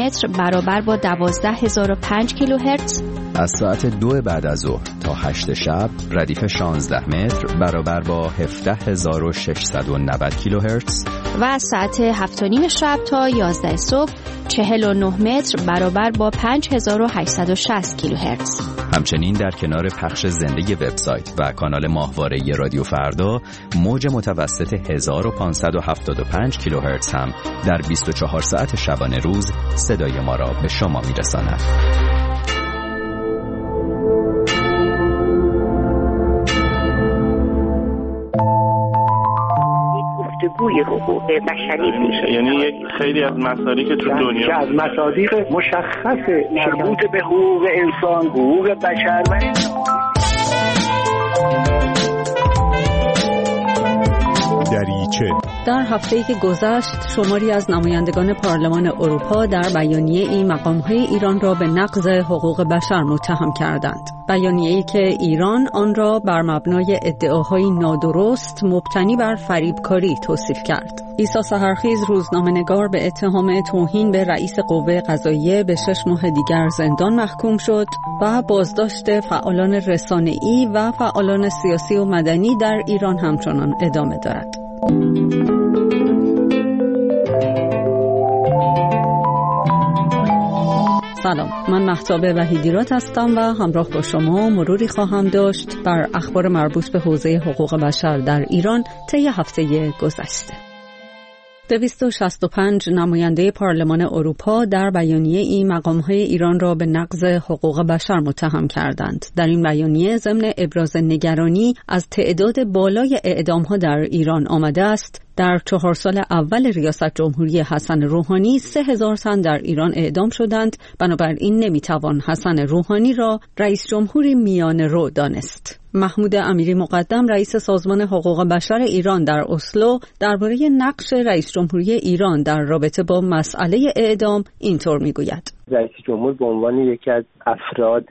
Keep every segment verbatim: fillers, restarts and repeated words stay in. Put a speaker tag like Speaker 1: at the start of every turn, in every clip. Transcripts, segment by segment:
Speaker 1: متر برابر با دوازده هزار و پنج کیلوهرتز.
Speaker 2: از ساعت دو بعد از ظهر تا هشت شب ردیف شانزده متر برابر با هفده هزار و ششصد و نود کیلوهرتز
Speaker 1: و از ساعت هفت و نیم شب تا یازده صبح چهل و نه متر برابر با پنج هزار و هشتصد و شصت کیلوهرتز.
Speaker 2: همچنین در کنار پخش زنده وبسایت و کانال ماهواره رادیو فردا، موج متوسط هزار و پانصد و هفتاد و پنج کیلوهرتز هم در بیست و چهار ساعت شبانه روز صدای ما را به شما میرساند.
Speaker 3: گوی حقوق بشری میشه،
Speaker 4: یعنی یک خیلی از مصادیق که تو دنیا
Speaker 5: که از مصادیق مشخص مربوط به حقوق انسان، حقوق بشر و
Speaker 6: دریچه.
Speaker 7: در هفته‌ای که گذشت شماری از نمایندگان پارلمان اروپا در بیانیه‌ای مقام‌های ایران را به نقض حقوق بشر متهم کردند. بیانیه‌ای که ایران آن را بر مبنای ادعاهای نادرست مبتنی بر فریبکاری توصیف کرد. عیسی سحرخیز روزنامه‌نگار به اتهام توهین به رئیس قوه قضاییه به شش ماه دیگر زندان محکوم شد و بازداشت فعالان رسانه‌ای و فعالان سیاسی و مدنی در ایران همچنان ادامه دارد. سلام، من مهتاب وحیدیرات هستم و همراه با شما مروری خواهم داشت بر اخبار مربوط به حوزه حقوق بشر در ایران طی هفته گذشته. دویست و شصت و پنج نماینده پارلمان اروپا در بیانیه این مقام‌های ایران را به نقض حقوق بشر متهم کردند. در این بیانیه ضمن ابراز نگرانی از تعداد بالای اعدام‌ها در ایران آمده است در چهار سال اول ریاست جمهوری حسن روحانی سه هزار تن در ایران اعدام شدند. بنابراین نمیتوان حسن روحانی را رئیس جمهوری میانه رو دانست. محمود امیری مقدم رئیس سازمان حقوق بشر ایران در اسلو درباره نقش رئیس جمهوری ایران در رابطه با مسئله اعدام اینطور میگوید:
Speaker 8: رئیس جمهور به عنوان یکی از افراد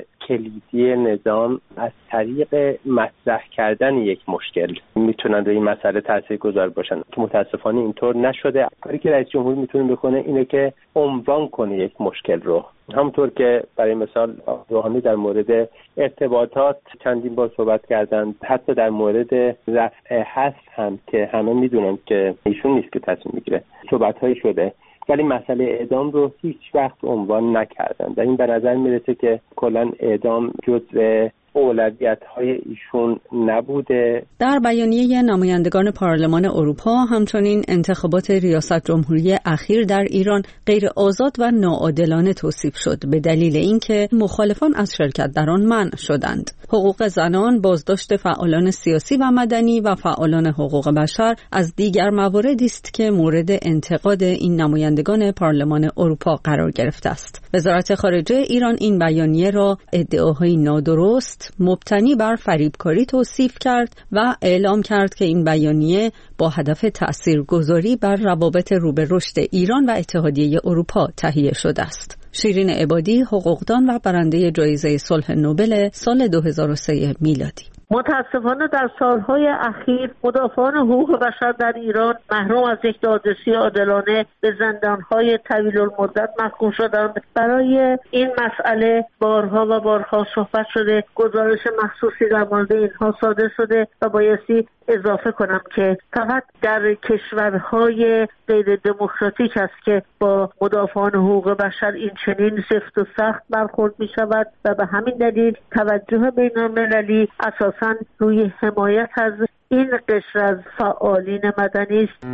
Speaker 8: کلیدی نظام از طریق مطرح کردن یک مشکل میتونن روی این مسئله تاثیرگذار باشن که متاسفانه اینطور نشده. کاری که رئیس جمهور میتونه بکنه اینه که عنوان کنه یک مشکل رو، همونطور که برای مثال روحانی در مورد ارتباطات چندین بار صحبت کردند، حتی در مورد رفع حصر هم که همه میدونن که ایشون نیست که تصمیم میگیره صحبت‌هایی شده، ولی مسئله اعدام رو هیچ وقت عنوان نکردن و این به نظر میرسه که کلاً اعدام جزء اولویت‌های ایشون نبوده.
Speaker 7: در بیانیه نمایندگان پارلمان اروپا همچنین انتخابات ریاست جمهوری اخیر در ایران غیر آزاد و ناعادلانه توصیف شد به دلیل اینکه مخالفان از شرکت در آن منع شدند. حقوق زنان، بازداشت فعالان سیاسی و مدنی و فعالان حقوق بشر از دیگر مواردی است که مورد انتقاد این نمایندگان پارلمان اروپا قرار گرفته است. وزارت خارجه ایران این بیانیه را ادعاهای نادرست مبتنی بر فریبکاری توصیف کرد و اعلام کرد که این بیانیه با هدف تأثیرگذاری بر روابط رو به رشد ایران و اتحادیه اروپا تهیه شده است. شیرین عبادی، حقوقدان و برنده جایزه صلح نوبل سال دو هزار و سه میلادی:
Speaker 9: متاسفانه در سالهای اخیر مدافعان حقوق بشر در ایران محروم از یک دادرسی عادلانه به زندانهای طویل المدت محکوم شدند. برای این مسئله بارها و بارها صحبت شده، گزارش مخصوصی در مورد اینها صادر شده و بایستی اضافه کنم که فقط در کشورهای غیر دموکراتیک است که با مدافعان حقوق بشر این چنین سفت و سخت برخورد می شود و به همین دلیل توجه بین المللی اساساً روی حمایت از این قشر از فعالین مدنی است.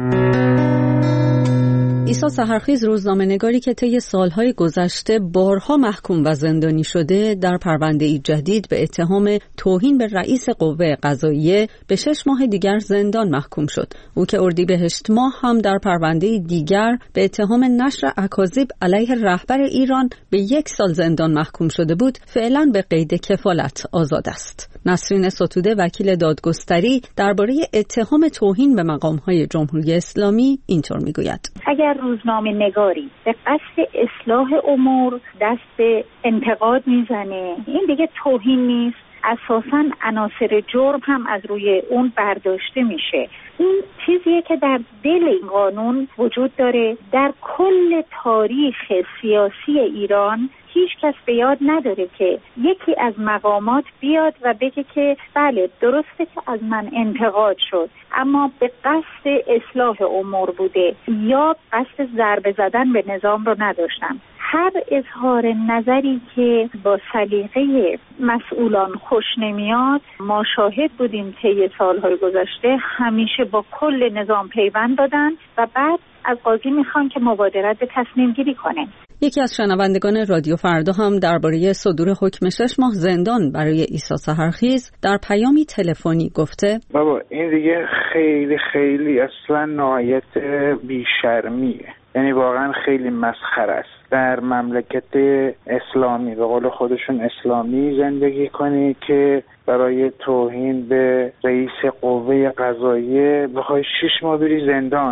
Speaker 7: عیسی سحرخیز روزنامه‌نگاری که طی سالهای گذشته بارها محکوم و زندانی شده در پرونده‌ای جدید به اتهام توهین به رئیس قوه قضاییه به شش ماه دیگر زندان محکوم شد. او که اردیبهشت ماه هم در پرونده‌ای دیگر به اتهام نشر اکاذیب علیه رهبر ایران به یک سال زندان محکوم شده بود، فعلا به قید کفالت آزاد است. نسرین ستوده وکیل دادگستری درباره اتهام توهین به مقام‌های جمهوری اسلامی اینطور میگوید:
Speaker 3: اگر روزنامه نگاری به قصد اصلاح امور دست به انتقاد میزنه، این دیگه توهین نیست، اساساً عناصر جرم هم از روی اون برداشته میشه. این چیزیه که در دل این قانون وجود داره. در کل تاریخ سیاسی ایران هیچ کس به یاد نداره که یکی از مقامات بیاد و بگه که بله درسته که از من انتقاد شد اما به قصد اصلاح امور بوده یا قصد ضربه زدن به نظام رو نداشتم. هر اظهار نظری که با سلیقه مسئولان خوش نمیاد ما شاهد بودیم طی سالهای گذشته همیشه با کل نظام پیوند دادن و بعد از قاضی میخوان که مبادرت به تصمیم گیری کنه.
Speaker 7: یکی از شنوندگان رادیو فردا هم درباره صدور حکم شش ماه زندان برای عیسی سحرخیز در پیامی تلفنی گفته
Speaker 10: بابا این دیگه خیلی خیلی اصلا نهایت بیشرمیه، یعنی واقعا خیلی مسخره است. در مملکت اسلامی به قول خودشون اسلامی زندگی کنی که برای توهین به رئیس قوه قضاییه بخوای شش ماه بری زندان.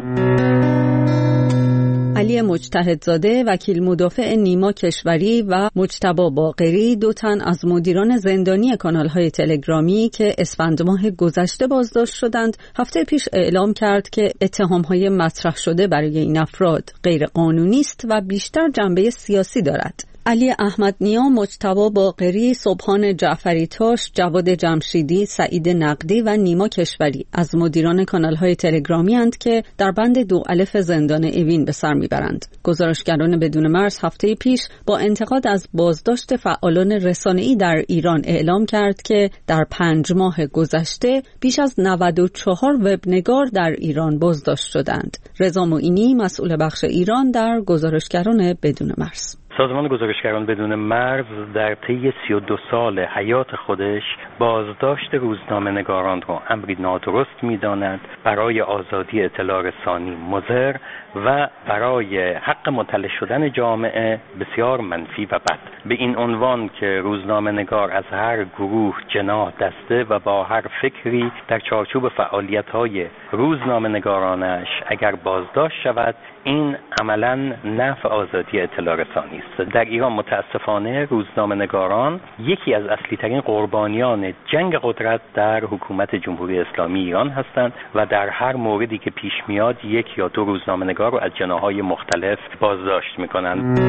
Speaker 7: علی مجتهدزاده وکیل مدافع نیما کشوری و مجتبی باقری دو تن از مدیران زندانی کانال‌های تلگرامی که اسفند ماه گذشته بازداشت شدند هفته پیش اعلام کرد که اتهام‌های مطرح شده برای این افراد غیر قانونی است و بیشتر جنبه سیاسی دارد. علی احمد نیا، مجتبی باقری، سبحان جعفری تاش، جواد جمشیدی، سعید نقدی و نیما کشوری از مدیران کانال‌های تلگرامی اند که در بند دو الف زندان اوین به سر میبرند. گزارشگران بدون مرز هفته پیش با انتقاد از بازداشت فعالان رسانه‌ای در ایران اعلام کرد که در پنج ماه گذشته بیش از نود و چهار وبنگار در ایران بازداشت شدند. رضا معینی، مسئول بخش ایران در گزارشگران بدون مرز.
Speaker 11: سازمان گزارشگران بدون مرز در طی سی و دو سال حیات خودش بازداشت روزنامه‌نگاران را امری نادرست می‌داند، برای آزادی اطلاع رسانی مضر و برای حق مطلع شدن جامعه بسیار منفی و بد. به این عنوان که روزنامه‌نگار از هر گروه، جناح، دسته و با هر فکری در چارچوب فعالیت‌های روزنامه‌نگارانش اگر بازداشت شود، این عملاً نفع آزادی اطلاع رسانی است. در ایران متاسفانه روزنامه‌نگاران یکی از اصلی ترین قربانیان جنگ قدرت در حکومت جمهوری اسلامی ایران هستند و در هر موردی که پیش میاد یک یا دو روزنامه‌نگار رو از جناح‌های مختلف بازداشت می‌کنند.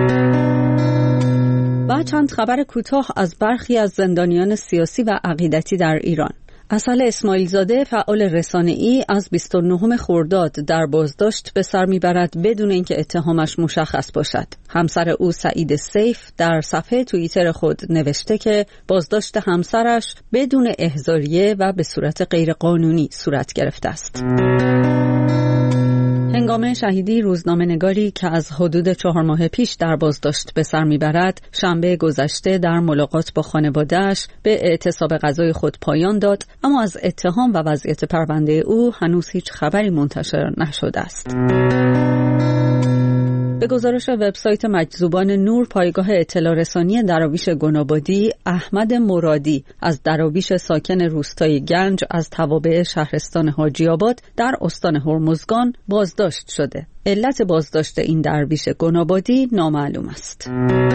Speaker 7: و چند خبر کوتاه از برخی از زندانیان سیاسی و عقیدتی در ایران. اصل اسماعیل زاده فعال رسانه‌ای از بیست و نهم خرداد در بازداشت به سر میبرد بدون اینکه اتهامش مشخص باشد. همسر او سعید سیف در صفحه توییتر خود نوشته که بازداشت همسرش بدون احضاریه و به صورت غیرقانونی صورت گرفته است. هنگام شهیدی روزنامه‌نگاری که از حدود چهار ماه پیش در بازداشت به سر میبرد، شنبه گذشته در ملاقات با خانواده‌اش به اعتصاب غذای خود پایان داد، اما از اتهام و وضعیت پرونده او هنوز هیچ خبری منتشر نشده است. به گزارش وبسایت مجذوبان نور، پایگاه اطلاع رسانی دراویش گنابادی، احمد مرادی از دراویش ساکن روستای گنج از توابع شهرستان حاجی آباد در استان هرمزگان بازداشت شده. علت بازداشت این درویش گنابادی نامعلوم است.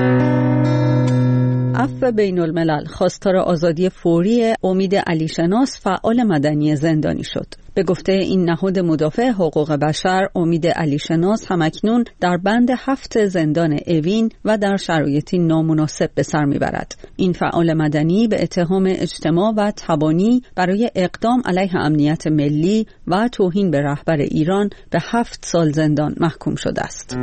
Speaker 7: عفو بین الملل خواستار آزادی فوری امید علیشناس فعال مدنی زندانی شد. به گفته این نهاد مدافع حقوق بشر، امید علیشناس همکنون در بند هفت زندان اوین و در شرایطی نامناسب به سر میبرد. این فعال مدنی به اتهام اجتماع و تبانی برای اقدام علیه امنیت ملی و توهین به رهبر ایران به هفت سال زندان محکوم شده است.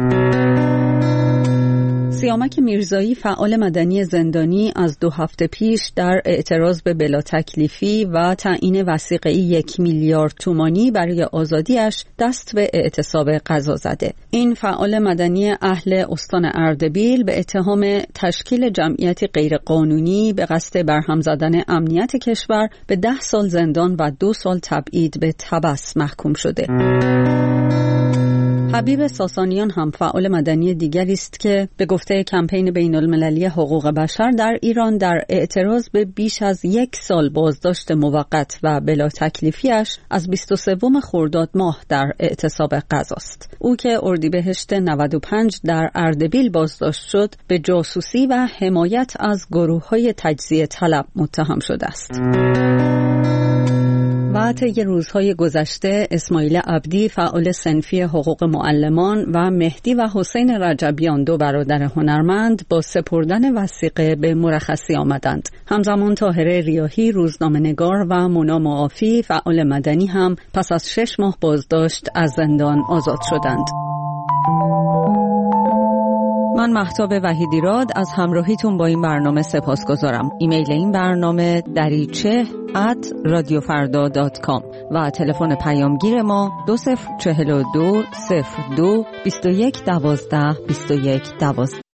Speaker 7: سیامک میرزایی فعال مدنی زندانی از دو هفته پیش در اعتراض به بلا تکلیفی و تعیین وثیقه‌ای یک میلیارد تومانی برای آزادیش دست به اعتصاب قضا زده. این فعال مدنی اهل استان اردبیل به اتهام تشکیل جمعیتی غیرقانونی به قصد برهم زدن امنیت کشور به ده سال زندان و دو سال تبعید به تبس محکوم شده. حبیب ساسانیان هم فعال مدنی دیگری است که به گفته کمپین بین المللی حقوق بشر در ایران در اعتراض به بیش از یک سال بازداشت موقت و بلا تکلیفیش از بیست و سوم خرداد ماه در اعتصاب غذاست. او که اردیبهشت نود و پنج در اردبیل بازداشت شد، به جاسوسی و حمایت از گروه‌های تجزیه طلب متهم شده است. و طی روزهای گذشته اسماعیل عبدی فعال صنفی حقوق معلمان و مهدی و حسین رجبیان دو برادر هنرمند با سپردن وثیقه به مرخصی آمدند. همزمان طاهره ریاحی روزنامه‌نگار و مونا معافی فعال مدنی هم پس از شش ماه بازداشت از زندان آزاد شدند. من مهتاب وحیدیراد از همراهیتون با این برنامه سپاسگزارم. ایمیل این برنامه دریچه ات رادیو فردا دات کام و تلفن پیامگیر ما دو صفر چهل و دو صفر دو بیست و یک دوازده بیست و یک دوازده.